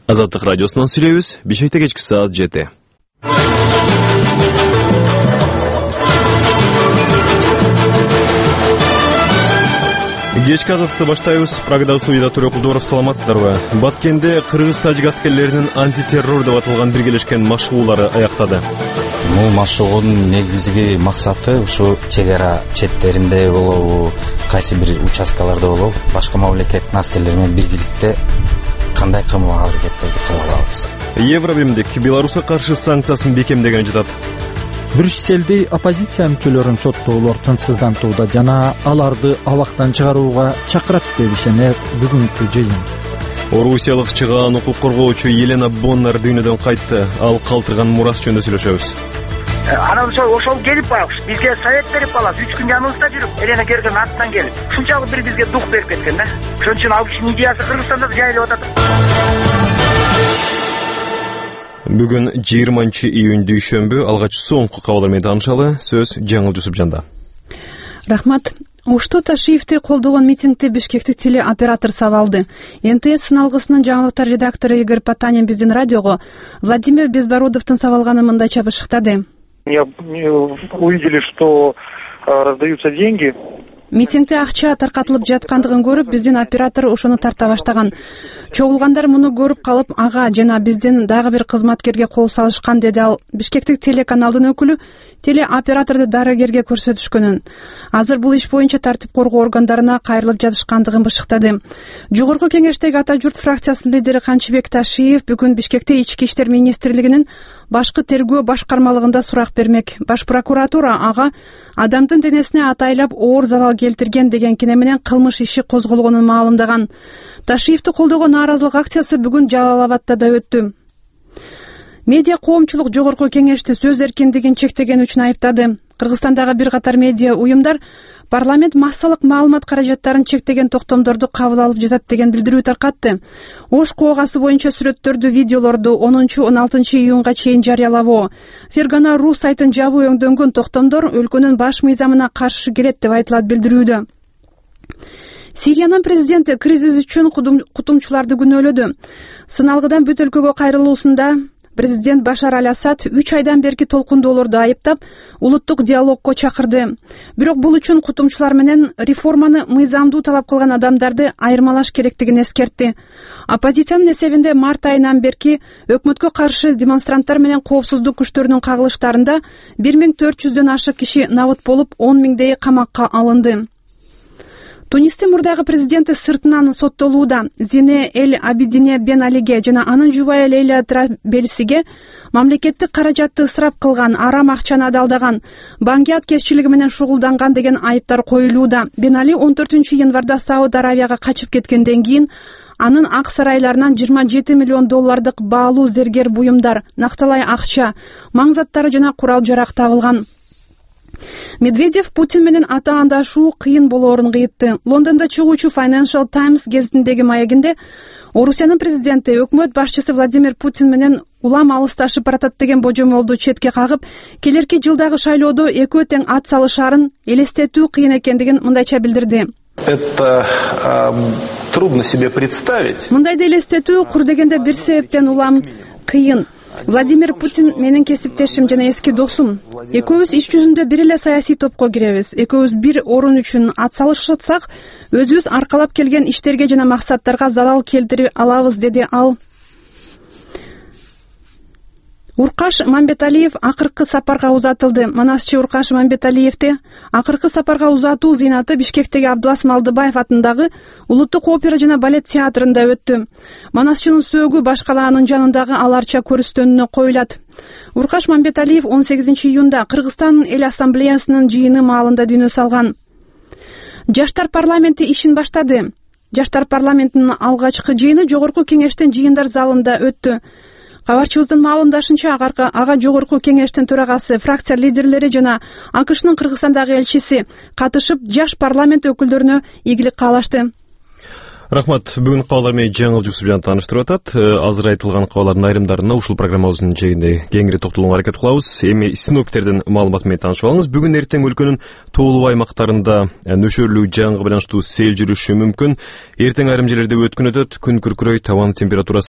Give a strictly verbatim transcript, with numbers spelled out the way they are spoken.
Азаттык радиосунан сүйлөйбүз. Бишкекте кечки саат жети. Кечки азаттыкты баштайбыз. Прагада студияда Турек Кулдоров, саламатсыздарбы? Баткенде кыргыз-тажик аскерлеринин антитеррор деп аталган биргелешкен машыгуулары аяктады. Бул машыгуунун негизги максаты ушу чек ара четтеринде болобу, кайсы бир участкаларда болобу, башка мамлекеттин аскерлери менен биргеликте кандай кылмыл аракеттерди кыла алабыз. Евробимдик Беларусга каршы санкциясын бекемдеген жатат. Брюсселде оппозиция мүчөлөрүн соттоолор тынчсыздантууда жана аларды абактан чыгарууга чакырат деп ишенет бүгүнкү жыйын. Орусиялык чыгаан укук коргоочу Елена Боннар дүйнөдөн кайтты. Ал калтырган мурас жөнүндө сүйлөшөбүз. Анан ошол келип барабыз. Бизге совет берип алат. үч күн жаныбызда жүрүп, Елена Герген аттан келип. Ушунчалык бир бизге дух берип кеткен да. Ошон үчүн ал кишинин идеясы Кыргызстанда жайылып атат. Бүгүн жыйырманчы июнь дүйшөмбү, алгач соңку кабалдар менен таанышалы. Сөз Жаңыл Жусупжанда. Рахмат. Ошто Ташиевди колдогон митингде Бишкектик телеоператор сабалды. эн тэ эс сыналгысынын жаңылыктар редактору Игорь Потанин биздин радиого Владимир Безбородовдун сабалганын мындайча бышыктады. Увидели, что раздаются деньги. Митингде акча таркатылып жаткандыгын көрүп, биздин оператор ошону тарта баштаган. Чогулгандар муну көрүп калып, ага жана биздин дагы бир кызматкерге кол салышкан, деди ал. Бишкектик телеканалдын өкүлү телеоператорду дарыгерге көрсөтүшкөнүн. Азыр бул иш боюнча тартип коргоо органдарына кайрылып жатышкандыгын бышыктады. Жогорку кеңештеги Ата журт фракциясынын лидери Канчыбек Ташиев бүгүн Бишкекте Ички иштер министрлигинин башкы тергөө башкармалыгында сурак бермек. Баш прокуратура ага адамдын денесине атайлап оор залал келтирген деген кине менен кылмыш иши козголгонун маалымдаган. Ташиевди колдогон нааразылык акциясы бүгүн Жалал-Абадта да өттү. Медиа коомчулук жогорку кеңешти сөз эркиндигин чектеген үчүн айыптады. Кыргызстандагы бир катар медиа уюмдар парламент массалык маалымат каражаттарын чектеген токтомдорду кабыл алып жатат деген билдирүү таркатты. Ош коогасы боюнча сүрөттөрдү, видеолорду онунчу он алтынчы июнга чейин жарыялабоо. Фергана ру сайтын жабуу өңдөнгөн токтомдор өлкөнүн баш мыйзамына каршы келет деп айтылат билдирүүдө. Сириянын президенти кризис үчүн кутумчуларды күнөөлөдү. Сыналгыдан бүт өлкөгө кайрылуусунда президент Башар аль-Асад үч айдан берки толкундоолорду айыптап, улуттук диалогго чакырды. Бирок бул үчүн кутумчулар менен реформаны мыйзамдуу талап кылган адамдарды айырмалаш керектигин эскертти. Оппозициянын эсебинде март айынан берки өкмөткө каршы демонстранттар менен коопсуздук күчтөрүнүн кагылыштарында бир миң төрт жүздөн ашык киши набыт болуп, он миңдей камакка алынды. Тунистин мурдагы президенти сыртынан соттолууда. Зине Эль Абидине Бен Алиге жана анын жубайы Лейла Трабельсиге мамлекеттик каражатты ысырап кылган, арам акчаны адалдаган, банкият кесчилиги менен шугулданган деген айыптар коюлууда. Бен Али он төртүнчү январда Сауд Аравияга качып кеткенден кийин анын ак сарайларынан жыйырма жети миллион доллардык баалуу зергер буюмдар, накталай акча, маң заттары жана курал жарак табылган. Медведев Путин менен атаандашуу кыйын болоорун кыйтты. Лондондо чыгуучу Financial Times гезитиндеги маегинде Орусиянын президенти өкмөт башчысы Владимир Путин менен улам алысташып баратат деген божомолду четке кагып, келерки жылдагы шайлоодо экөө тең ат салышаарын элестетүү кыйын экендигин мындайча билдирди. Это э, трудно себе представить. Мындайды элестетүү кур дегенде бир себептен улам кыйын. Владимир Путин менин кесиптешим жана эски досум. Экөөбүз иш жүзүндө бир эле саясий топко киребиз. Экөөбүз бир орун үчүн ат салышсак, өзүбүз аркалап келген иштерге жана максаттарга залал келтире алабыз, деди ал. Уркаш Мамбеталиев акыркы сапарга узатылды. Манасчы Уркаш Мамбеталиевди акыркы сапарга узатуу зыйнаты Бишкектеги Абдылас Малдыбаев атындагы Улуттук опера жана балет театрында өттү. Манасчынын сөөгү баш калаанын жанындагы аларча көрүстөнүнө коюлат. Уркаш Мамбеталиев он сегизинчи июнда Кыргызстан эл ассамблеясынын жыйыны маалында дүйнө салган. Жаштар парламенти ишин баштады. Жаштар парламентинин алгачкы жыйыны жогорку кеңештин жыйындар залында өттү. Кабарчыбыздын маалымдашынча, ага жогорку кеңештин төрагасы, фракция лидерлери жана АКШнын Кыргызстандагы элчиси катышып, жаш парламент өкүлдөрүнө ийгилик каалашты. Рахмат. Бүгүн кабалдар менен Жаңыл Жусупжан тааныштырып атат. Азыр айтылган кабалдардын айрымдарына ушул программабыздын чегинде кеңири токтолууга аракет кылабыз. Эми синоптиктердин маалыматы менен таанышып алыңыз. Бүгүн эртең өлкөнүн тоолуу аймактарында нөшөрлүү жааңга байланыштуу сел жүрүшү мүмкүн. Эртең айрым жерлерде өткөн өтөт. Күн күркүрөйт, табан температурасы